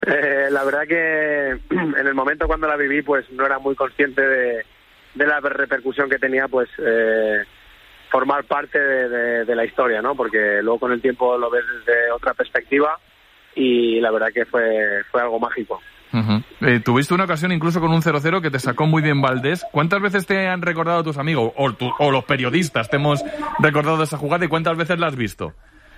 La verdad que en el momento cuando la viví, pues no era muy consciente de la repercusión que tenía, pues formar parte de la historia, ¿no? Porque luego con el tiempo lo ves desde otra perspectiva y la verdad que fue algo mágico. Tuviste una ocasión incluso con un 0-0 que te sacó muy bien Valdés. ¿Cuántas veces te han recordado tus amigos o los periodistas te hemos recordado esa jugada y cuántas veces la has visto?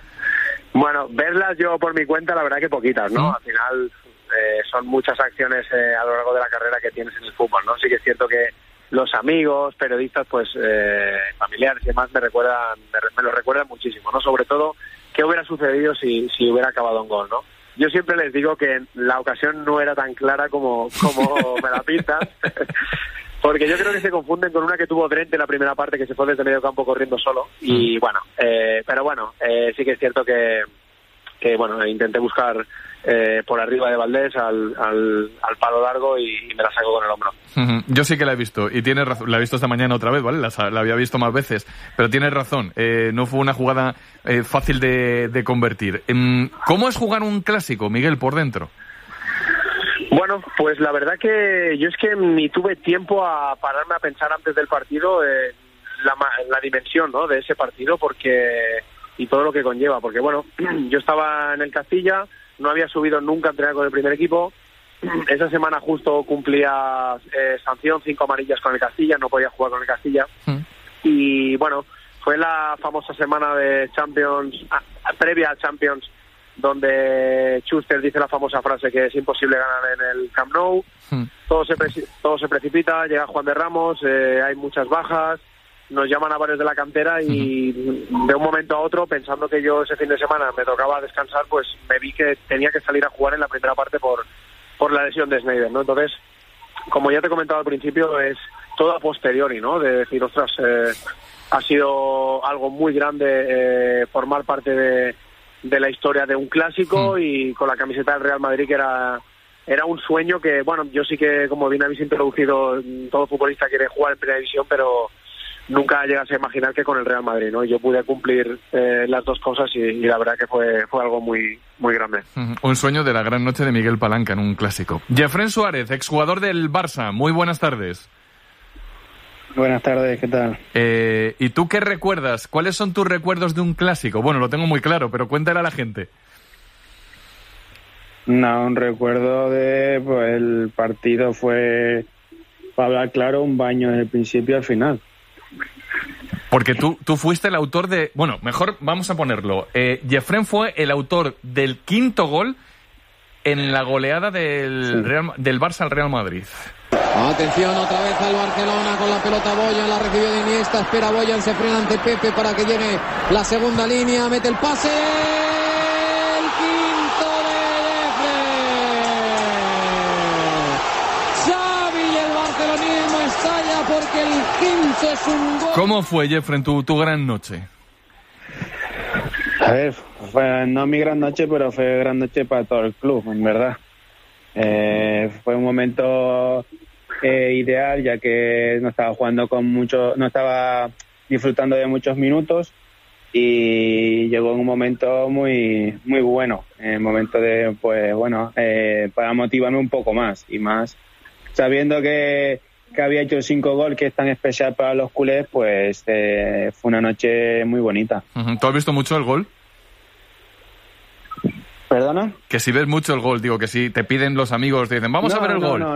Bueno, verlas yo por mi cuenta, la verdad que poquitas, ¿no? Al final son muchas acciones a lo largo de la carrera que tienes en el fútbol, ¿no? Sí que es cierto que los amigos, periodistas, pues familiares y demás me lo recuerdan muchísimo, ¿no? Sobre todo, ¿qué hubiera sucedido si hubiera acabado en gol, ¿no? Yo siempre les digo que la ocasión no era tan clara como me la pintas, porque yo creo que se confunden con una que tuvo Drente en la primera parte, que se fue desde medio campo corriendo solo, y bueno, pero bueno, sí que es cierto que bueno, intenté buscar por arriba de Valdés al palo largo y me la saco con el hombro. Yo sí que la he visto, y tienes razón, la he visto esta mañana otra vez, ¿vale? La había visto más veces, pero tienes razón, no fue una jugada fácil de convertir. ¿Cómo es jugar un clásico, Miguel, por dentro? Bueno, pues la verdad que yo es que ni tuve tiempo a pararme a pensar antes del partido la dimensión, ¿no?, de ese partido, porque y todo lo que conlleva, porque bueno, yo estaba en el Castilla, no había subido nunca a entrenar con el primer equipo. Esa semana justo cumplía sanción, 5 amarillas con el Castilla, no podía jugar con el Castilla. Y bueno, fue la famosa semana de Champions, previa a Champions, donde Schuster dice la famosa frase que es imposible ganar en el Camp Nou. Todo se precipita, llega Juan de Ramos, hay muchas bajas, nos llaman a varios de la cantera y de un momento a otro, pensando que yo ese fin de semana me tocaba descansar, pues me vi que tenía que salir a jugar en la primera parte por la lesión de Sneijder, ¿no? Entonces, como ya te he comentado al principio, es todo a posteriori, ¿no? De decir, ostras, ha sido algo muy grande formar parte de la historia de un clásico y con la camiseta del Real Madrid, que era un sueño que, bueno, yo sí que, como bien habéis introducido, todo futbolista quiere jugar en primera división, pero nunca llegas a imaginar que con el Real Madrid, ¿no? Yo pude cumplir las dos cosas y la verdad que fue algo muy, muy grande. Un sueño de la gran noche de Miguel Palanca en un clásico. Jeffrén Suárez, exjugador del Barça, muy buenas tardes. Buenas tardes, ¿qué tal? ¿Y tú qué recuerdas? ¿Cuáles son tus recuerdos de un clásico? Bueno, lo tengo muy claro, pero cuéntale a la gente. No, un recuerdo pues el partido fue, para hablar claro, un baño desde el principio al final. Porque tú fuiste el autor de... Bueno, mejor vamos a ponerlo. Jeffrén fue el autor del 5º gol en la goleada del Barça al Real Madrid. Atención otra vez al Barcelona con la pelota. Boyan la recibió de Iniesta, espera Boyan, se frena ante Pepe para que llegue la segunda línea, mete el pase, el quinto de Jeffrén. Xavi y el barcelonismo estalla porque el 15 es un gol. ¿Cómo fue, Jeffrén, tu gran noche? A ver, no mi gran noche, pero fue gran noche para todo el club, en verdad. Fue un momento ideal, ya que no estaba jugando no estaba disfrutando de muchos minutos y llegó en un momento muy muy bueno, en el momento de, pues bueno, para motivarme un poco más y más sabiendo que había hecho 5 goles, que es tan especial para los culés, pues fue una noche muy bonita. ¿Tú has visto mucho el gol? ¿Perdona? Que si ves mucho el gol, digo, que si te piden los amigos, te dicen, vamos a ver el gol.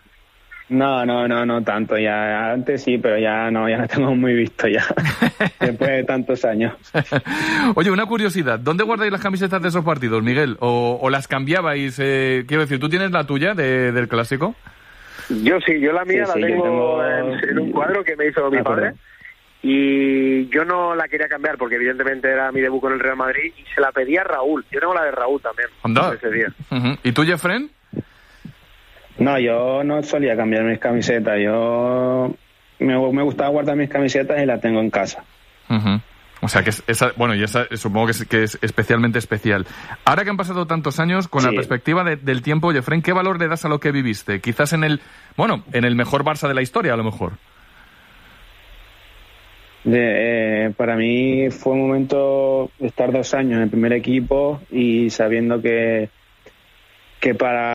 No tanto, ya antes sí, pero ya no tengo muy visto ya, después de tantos años. Oye, una curiosidad, ¿dónde guardáis las camisetas de esos partidos, Miguel? ¿O las cambiabais? Quiero decir, ¿tú tienes la tuya del clásico? Yo sí, yo la mía la tengo en un cuadro que me hizo mi padre. Y yo no la quería cambiar porque evidentemente era mi debut con el Real Madrid y se la pedí a Raúl. Yo tengo la de Raúl también. Anda. Ese día. ¿Y tú, Jeffrén? No, yo no solía cambiar mis camisetas. Yo me gustaba guardar mis camisetas y las tengo en casa. O sea que esa supongo que es especialmente especial. Ahora que han pasado tantos años, con la perspectiva del tiempo, Jeffrén, ¿qué valor le das a lo que viviste? Quizás en el mejor Barça de la historia, a lo mejor. Para mí fue un momento de estar 2 años en el primer equipo y sabiendo que que para